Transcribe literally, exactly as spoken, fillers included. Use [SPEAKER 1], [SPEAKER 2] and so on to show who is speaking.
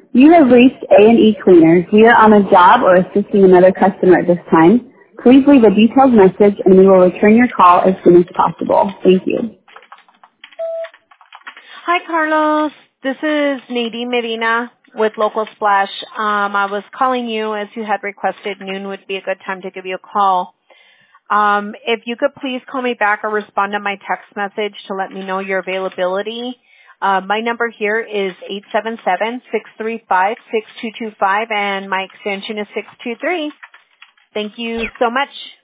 [SPEAKER 1] You have reached A and E Cleaners. We are on a job or assisting another customer at this time. Please leave a detailed message and we will return your call as soon as possible. Thank you.
[SPEAKER 2] Hi, Carlos. This is Nadine Medina with Local Splash. Um, I was calling you as you had requested noon would be a good time to give you a call. Um, if you could please call me back or respond to my text message to let me know your availability. Uh, my number here is eight seven seven, six three five, six two two five and my extension is six two three. Thank you so much.